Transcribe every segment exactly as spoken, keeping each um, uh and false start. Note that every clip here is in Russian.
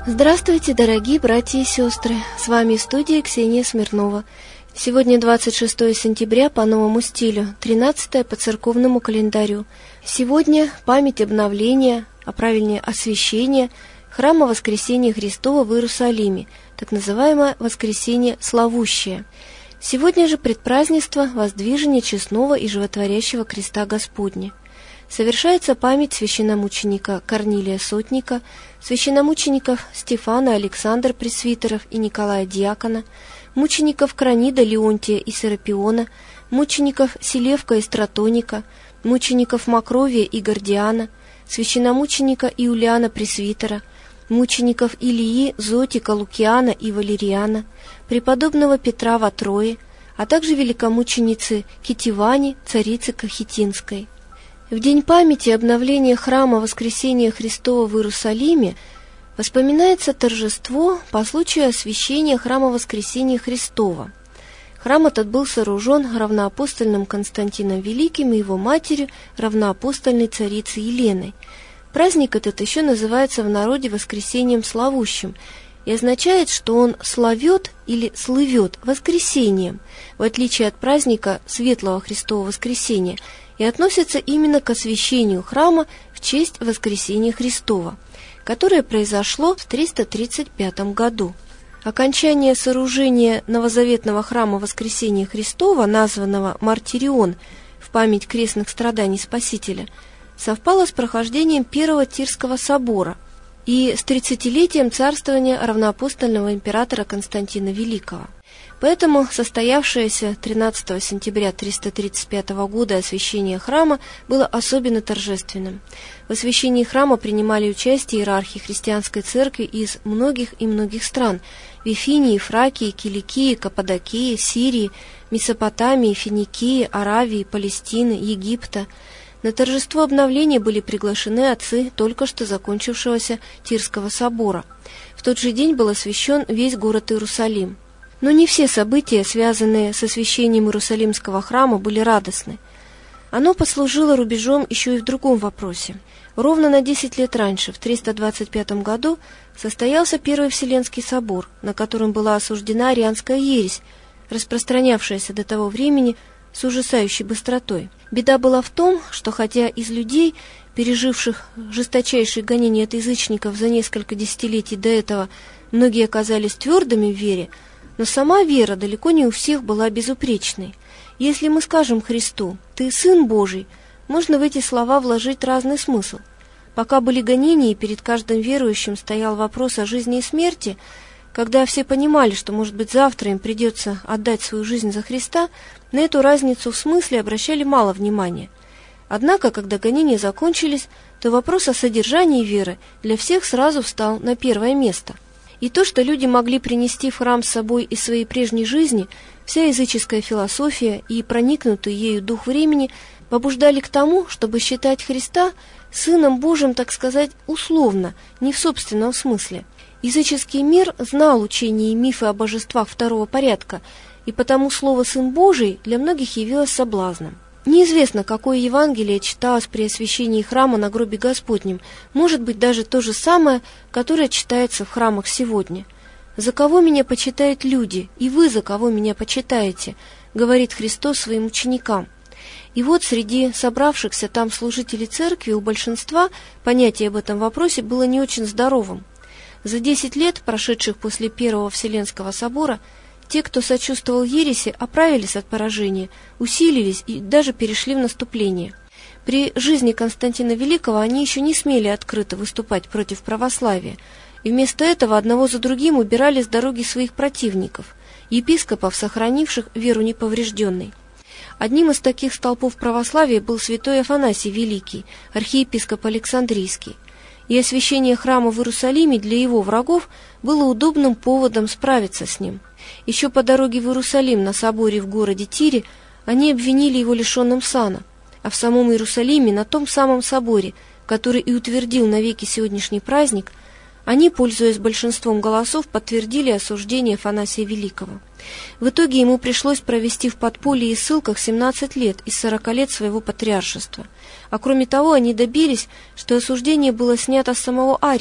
Здравствуйте, дорогие братья и сестры! С вами в студии Ксения Смирнова. Сегодня двадцать шестое сентября по новому стилю, тринадцатое по церковному календарю. Сегодня память обновления, а правильнее освящения храма Воскресения Христова в Иерусалиме, так называемое Воскресение Славущее. Сегодня же предпразднество воздвижения честного и животворящего креста Господня. Совершается память священномученика Корнилия Сотника, священномучеников Стефана, Александра Пресвитеров и Николая Диакона, мучеников Кранида, Леонтия и Серапиона, мучеников Селевка и Стратоника, мучеников Макровия и Гордиана, священномученика Иулиана Пресвитера, мучеников Илии, Зотика, Лукиана и Валериана, преподобного Петра во Трое, а также великомученицы Китивани, царицы Кахетинской. В день памяти обновления храма Воскресения Христова в Иерусалиме вспоминается торжество по случаю освящения храма Воскресения Христова. Храм этот был сооружен равноапостольным Константином Великим и его матерью, равноапостольной царицей Еленой. Праздник этот еще называется в народе Воскресением Славущим и означает, что он славет или слывет воскресением, в отличие от праздника Светлого Христового Воскресения, и относится именно к освящению храма в честь Воскресения Христова, которое произошло в триста тридцать пятом году. Окончание сооружения новозаветного храма Воскресения Христова, названного Мартирион в память крестных страданий Спасителя, совпало с прохождением Первого Тирского собора и с тридцатилетием царствования равноапостольного императора Константина Великого. Поэтому состоявшееся тринадцатого сентября триста тридцать пятого года освящение храма было особенно торжественным. В освящении храма принимали участие иерархи христианской церкви из многих и многих стран – Вифинии, Фракии, Киликии, Каппадокии, Сирии, Месопотамии, Финикии, Аравии, Палестины, Египта. На торжество обновления были приглашены отцы только что закончившегося Тирского собора. В тот же день был освящен весь город Иерусалим. Но не все события, связанные с освящением Иерусалимского храма, были радостны. Оно послужило рубежом еще и в другом вопросе. Ровно на десять лет раньше, в триста двадцать пятом году, состоялся Первый Вселенский собор, на котором была осуждена арианская ересь, распространявшаяся до того времени с ужасающей быстротой. Беда была в том, что хотя из людей, переживших жесточайшие гонения от язычников за несколько десятилетий до этого, многие оказались твердыми в вере, но сама вера далеко не у всех была безупречной. Если мы скажем Христу «Ты Сын Божий», можно в эти слова вложить разный смысл. Пока были гонения и перед каждым верующим стоял вопрос о жизни и смерти, когда все понимали, что, может быть, завтра им придется отдать свою жизнь за Христа, на эту разницу в смысле обращали мало внимания. Однако, когда гонения закончились, то вопрос о содержании веры для всех сразу встал на первое место. И то, что люди могли принести в храм с собой из своей прежней жизни, вся языческая философия и проникнутый ею дух времени побуждали к тому, чтобы считать Христа Сыном Божьим, так сказать, условно, не в собственном смысле. Языческий мир знал учения и мифы о божествах второго порядка, и потому слово «Сын Божий» для многих явилось соблазном. Неизвестно, какое Евангелие читалось при освящении храма на гробе Господнем, может быть, даже то же самое, которое читается в храмах сегодня. «За кого меня почитают люди, и вы за кого меня почитаете?» — говорит Христос своим ученикам. И вот среди собравшихся там служителей церкви у большинства понятие об этом вопросе было не очень здоровым. За десять лет, прошедших после Первого Вселенского собора, те, кто сочувствовал ереси, оправились от поражения, усилились и даже перешли в наступление. При жизни Константина Великого они еще не смели открыто выступать против православия, и вместо этого одного за другим убирали с дороги своих противников, епископов, сохранивших веру неповрежденной. Одним из таких столпов православия был святой Афанасий Великий, архиепископ Александрийский, и освящение храма в Иерусалиме для его врагов было удобным поводом справиться с ним. Еще по дороге в Иерусалим на соборе в городе Тире они обвинили его лишенным сана, а в самом Иерусалиме, на том самом соборе, который и утвердил навеки сегодняшний праздник, они, пользуясь большинством голосов, подтвердили осуждение Афанасия Великого. В итоге ему пришлось провести в подполье и ссылках семнадцать лет из сорока лет своего патриаршества. А кроме того, они добились, что осуждение было снято с самого Ария,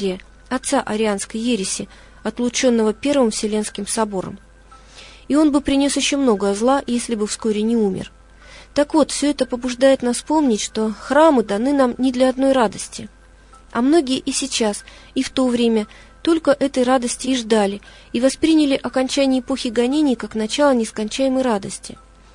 отца арианской ереси, отлученного Первым Вселенским собором. И он бы принес еще много зла, если бы вскоре не умер. Так вот, все это побуждает нас помнить, что храмы даны нам не для одной радости. А многие и сейчас, и в то время только этой радости и ждали, и восприняли окончание эпохи гонений как начало нескончаемой радости.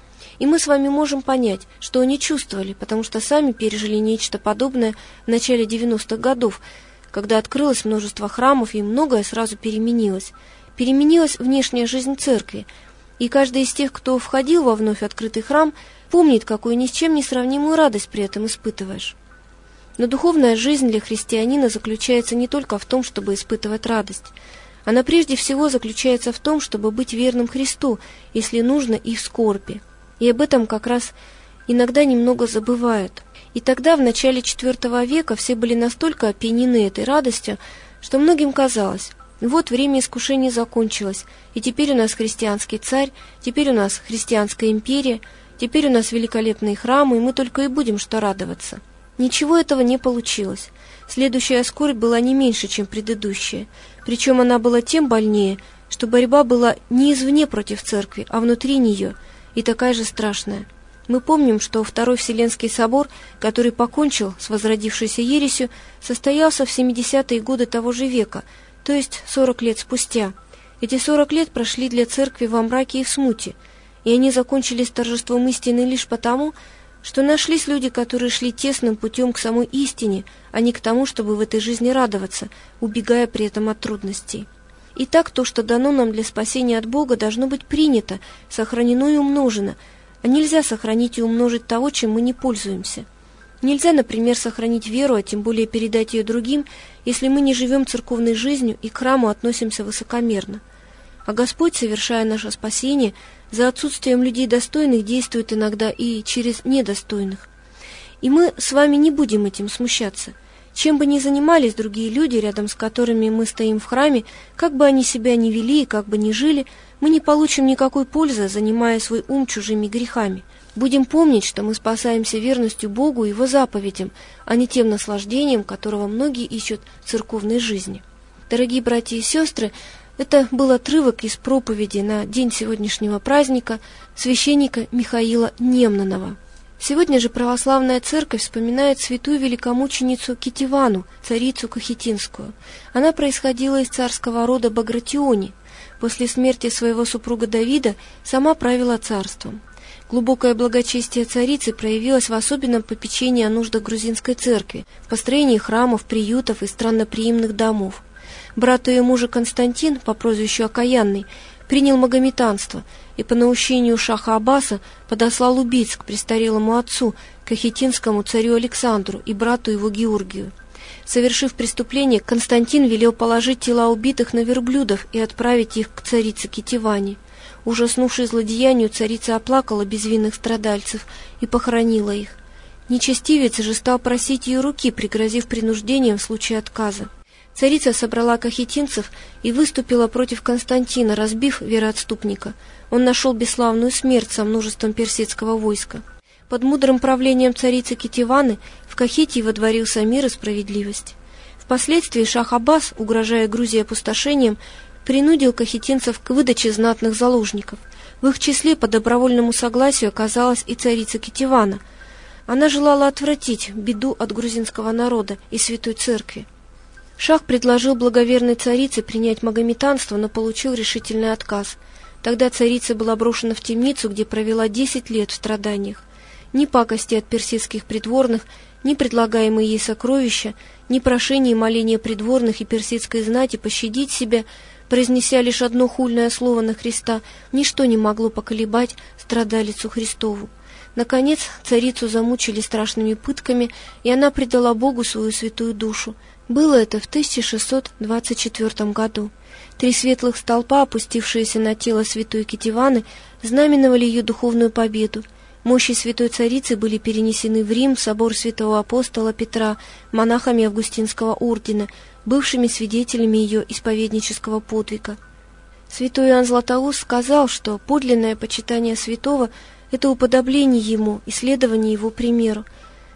И мы с вами можем понять, что они чувствовали, потому что сами пережили нечто подобное в начале девяностых годов, когда открылось множество храмов и многое сразу переменилось. Переменилась внешняя жизнь церкви, и каждый из тех, кто входил во вновь открытый храм, помнит, какую ни с чем не сравнимую радость при этом испытываешь. Но духовная жизнь для христианина заключается не только в том, чтобы испытывать радость. Она прежде всего заключается в том, чтобы быть верным Христу, если нужно, и в скорби. И об этом как раз иногда немного забывают. И тогда, в начале четвёртого века, все были настолько опьянены этой радостью, что многим казалось: вот время искушений закончилось, и теперь у нас христианский царь, теперь у нас христианская империя, теперь у нас великолепные храмы, и мы только и будем что радоваться. Ничего этого не получилось. Следующая скорбь была не меньше, чем предыдущая. Причем она была тем больнее, что борьба была не извне против церкви, а внутри нее, и такая же страшная. Мы помним, что Второй Вселенский собор, который покончил с возродившейся ересью, состоялся в семидесятые годы того же века, то есть сорок лет спустя. Эти сорок лет прошли для церкви во мраке и в смуте, и они закончились торжеством истины лишь потому, что нашлись люди, которые шли тесным путем к самой истине, а не к тому, чтобы в этой жизни радоваться, убегая при этом от трудностей. Итак, то, что дано нам для спасения от Бога, должно быть принято, сохранено и умножено, а нельзя сохранить и умножить того, чем мы не пользуемся. Нельзя, например, сохранить веру, а тем более передать ее другим, если мы не живем церковной жизнью и к храму относимся высокомерно. А Господь, совершая наше спасение, за отсутствием людей достойных действует иногда и через недостойных. И мы с вами не будем этим смущаться. Чем бы ни занимались другие люди, рядом с которыми мы стоим в храме, как бы они себя ни вели и как бы ни жили, мы не получим никакой пользы, занимая свой ум чужими грехами. Будем помнить, что мы спасаемся верностью Богу и Его заповедям, а не тем наслаждением, которого многие ищут в церковной жизни. Дорогие братья и сестры, это был отрывок из проповеди на день сегодняшнего праздника священника Михаила Немнонова. Сегодня же православная церковь вспоминает святую великомученицу Китевану, царицу Кахетинскую. Она происходила из царского рода Багратиони. После смерти своего супруга Давида сама правила царством. Глубокое благочестие царицы проявилось в особенном попечении о нуждах грузинской церкви, в построении храмов, приютов и странноприимных домов. Брат ее мужа Константин, по прозвищу Окаянный, принял магометанство и по наущению шаха Аббаса подослал убийц к престарелому отцу, кахетинскому царю Александру и брату его Георгию. Совершив преступление, Константин велел положить тела убитых на верблюдов и отправить их к царице Китеване. Ужаснувшись злодеянию, царица оплакала безвинных страдальцев и похоронила их. Нечестивец же стал просить ее руки, пригрозив принуждением в случае отказа. Царица собрала кахетинцев и выступила против Константина, разбив вероотступника. Он нашел бесславную смерть со множеством персидского войска. Под мудрым правлением царицы Китеваны в Кахетии водворился мир и справедливость. Впоследствии шах Аббас, угрожая Грузии опустошением, принудил кахетинцев к выдаче знатных заложников. В их числе по добровольному согласию оказалась и царица Китевана. Она желала отвратить беду от грузинского народа и святой церкви. Шах предложил благоверной царице принять магометанство, но получил решительный отказ. Тогда царица была брошена в темницу, где провела десять лет в страданиях. Ни пакости от персидских придворных, ни предлагаемые ей сокровища, ни прошения и моления придворных и персидской знати пощадить себя, произнеся лишь одно хульное слово на Христа, ничто не могло поколебать страдалицу Христову. Наконец, царицу замучили страшными пытками, и она предала Богу свою святую душу. Было это в тысяча шестьсот двадцать четвёртом году. Три светлых столпа, опустившиеся на тело святой Китеваны, знаменовали ее духовную победу. Мощи святой царицы были перенесены в Рим, в собор святого апостола Петра, монахами Августинского ордена, бывшими свидетелями ее исповеднического подвига. Святой Иоанн Златоуст сказал, что подлинное почитание святого – это уподобление ему и следование его примеру.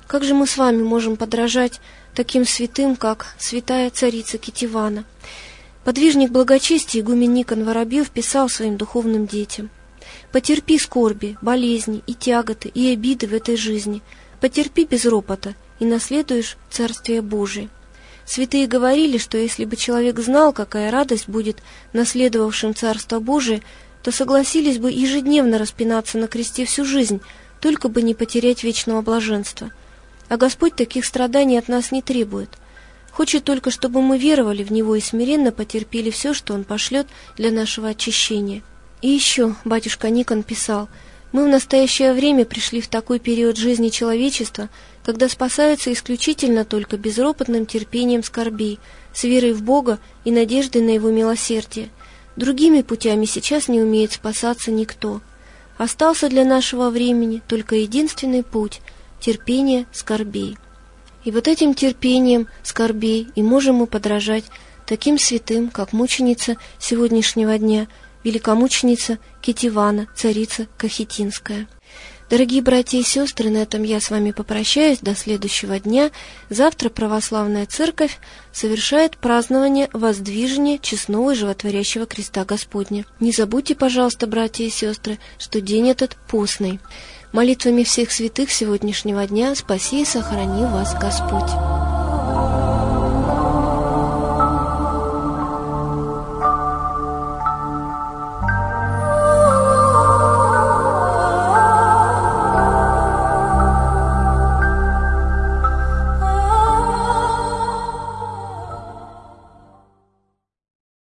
Как же мы с вами можем подражать таким святым, как святая царица Кетевана? Подвижник благочестия игумен Никон Воробьев писал своим духовным детям: «Потерпи скорби, болезни и тяготы, и обиды в этой жизни, потерпи без ропота, и наследуешь Царствие Божие». Святые говорили, что если бы человек знал, какая радость будет наследовавшим Царство Божие, то согласились бы ежедневно распинаться на кресте всю жизнь, только бы не потерять вечного блаженства. А Господь таких страданий от нас не требует. Хочет только, чтобы мы веровали в Него и смиренно потерпели все, что Он пошлет для нашего очищения. И еще батюшка Никон писал: «Мы в настоящее время пришли в такой период жизни человечества, когда спасаются исключительно только безропотным терпением скорбей, с верой в Бога и надеждой на Его милосердие. Другими путями сейчас не умеет спасаться никто. Остался для нашего времени только единственный путь — терпение скорбей». И вот этим терпением скорбей и можем мы подражать таким святым, как мученица сегодняшнего дня, великомученица Кетевана, царица Кахетинская. Дорогие братья и сестры, на этом я с вами попрощаюсь до следующего дня. Завтра Православная Церковь совершает празднование воздвижения честного и животворящего креста Господня. Не забудьте, пожалуйста, братья и сестры, что день этот постный. Молитвами всех святых сегодняшнего дня спаси и сохрани вас Господь.